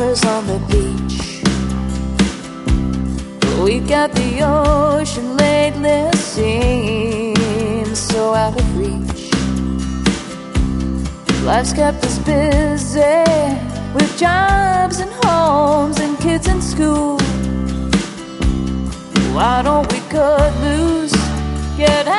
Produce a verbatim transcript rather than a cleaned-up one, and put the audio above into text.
flowers on the beach. But we got the ocean lately seems so out of reach. Life's kept us busy with jobs and homes and kids in school. Why don't we cut loose, get out